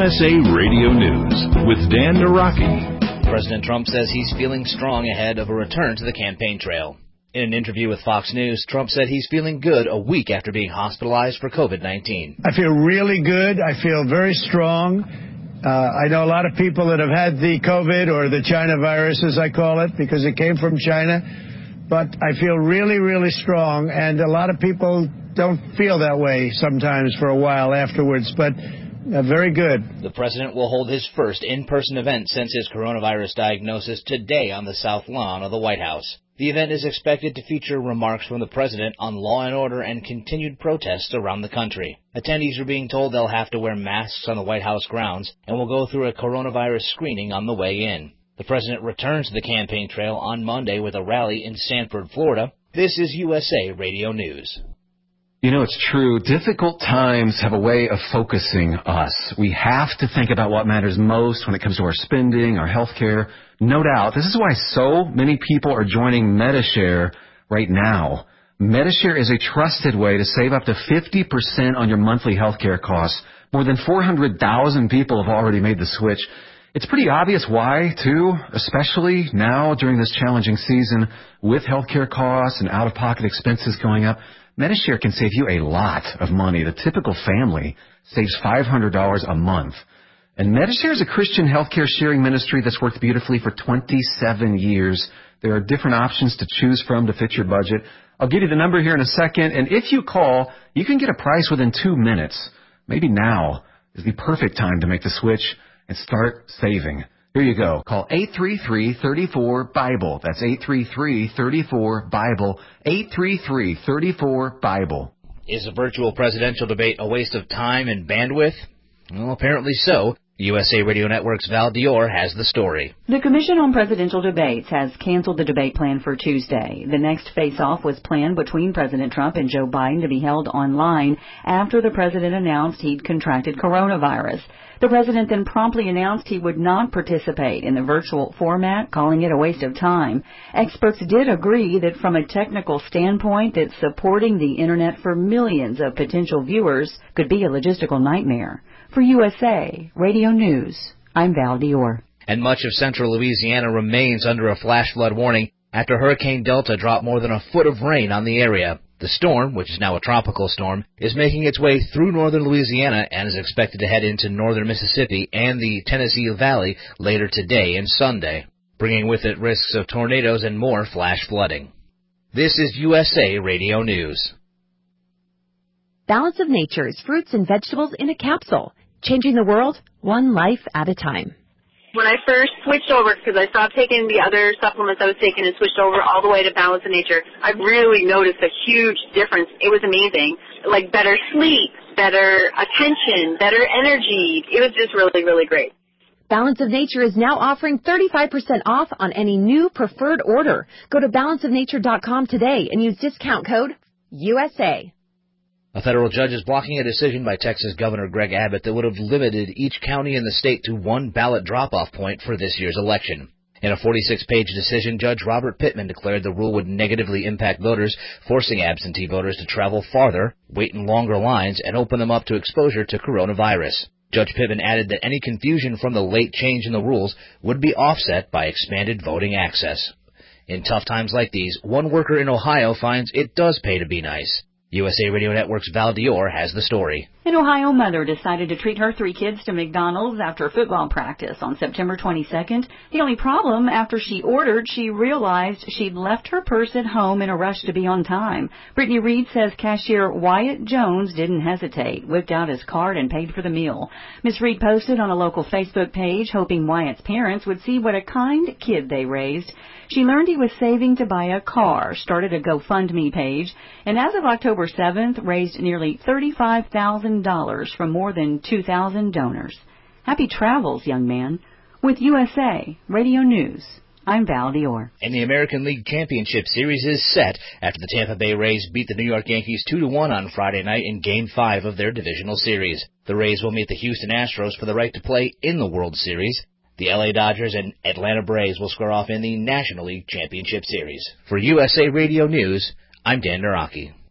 USA Radio News with Dan Naraki. President Trump says he's feeling strong ahead of a return to the campaign trail. In an interview with Fox News, Trump said he's feeling good a week after being hospitalized for COVID-19. I feel really good. I feel very strong. I know a lot of people that have had the COVID or the China virus, as I call it, because it came from China. But I feel really, really strong, and a lot of people don't feel that way sometimes for a while afterwards, but very good. The president will hold his first in-person event since his coronavirus diagnosis today on the South Lawn of the White House. The event is expected to feature remarks from the president on law and order and continued protests around the country. Attendees are being told they'll have to wear masks on the White House grounds and will go through a coronavirus screening on the way in. The president returns to the campaign trail on Monday with a rally in Sanford, Florida. This is USA Radio News. You know, it's true. Difficult times have a way of focusing us. We have to think about what matters most when it comes to our spending, our health care. No doubt. This is why so many people are joining Medi-Share right now. Medi-Share is a trusted way to save up to 50% on your monthly health care costs. More than 400,000 people have already made the switch. It's pretty obvious why, too, especially now during this challenging season with health care costs and out-of-pocket expenses going up. Medi-Share can save you a lot of money. The typical family saves $500 a month. And Medi-Share is a Christian healthcare sharing ministry that's worked beautifully for 27 years. There are different options to choose from to fit your budget. I'll give you the number here in a second, and if you call, you can get a price within 2 minutes. Maybe now is the perfect time to make the switch and start saving. Here you go. Call 833-34-BIBLE. That's 833-34-BIBLE. 833-34-BIBLE. Is a virtual presidential debate a waste of time and bandwidth? Well, apparently so. USA Radio Network's Val Dior has the story. The Commission on Presidential Debates has canceled the debate plan for Tuesday. The next face-off was planned between President Trump and Joe Biden to be held online after the president announced he'd contracted coronavirus. The president then promptly announced he would not participate in the virtual format, calling it a waste of time. Experts did agree that from a technical standpoint that supporting the Internet for millions of potential viewers could be a logistical nightmare. For USA Radio News, I'm Val Dior. And much of central Louisiana remains under a flash flood warning after Hurricane Delta dropped more than a foot of rain on the area. The storm, which is now a tropical storm, is making its way through northern Louisiana and is expected to head into northern Mississippi and the Tennessee Valley later today and Sunday, bringing with it risks of tornadoes and more flash flooding. This is USA Radio News. Balance of Nature's fruits and vegetables in a capsule, changing the world one life at a time. When I first switched over, because I stopped taking the other supplements I was taking and switched over all the way to Balance of Nature, I really noticed a huge difference. It was amazing. Like better sleep, better attention, better energy. It was just really, really great. Balance of Nature is now offering 35% off on any new preferred order. Go to balanceofnature.com today and use discount code USA. A federal judge is blocking a decision by Texas Governor Greg Abbott that would have limited each county in the state to one ballot drop-off point for this year's election. In a 46-page decision, Judge Robert Pittman declared the rule would negatively impact voters, forcing absentee voters to travel farther, wait in longer lines, and open them up to exposure to coronavirus. Judge Pittman added that any confusion from the late change in the rules would be offset by expanded voting access. In tough times like these, one worker in Ohio finds it does pay to be nice. USA Radio Network's Val Dior has the story. An Ohio mother decided to treat her 3 kids to McDonald's after football practice on September 22nd. The only problem, after she ordered, she realized she'd left her purse at home in a rush to be on time. Brittany Reed says cashier Wyatt Jones didn't hesitate, whipped out his card and paid for the meal. Miss Reed posted on a local Facebook page, hoping Wyatt's parents would see what a kind kid they raised. She learned he was saving to buy a car, started a GoFundMe page, and as of October 7th, raised nearly $35,000 from more than 2,000 donors. Happy travels, young man. With USA Radio News, I'm Val Dior. And the American League Championship Series is set after the Tampa Bay Rays beat the New York Yankees 2-1 on Friday night in Game 5 of their divisional series. The Rays will meet the Houston Astros for the right to play in the World Series. The LA Dodgers and Atlanta Braves will square off in the National League Championship Series. For USA Radio News, I'm Dan Naraki.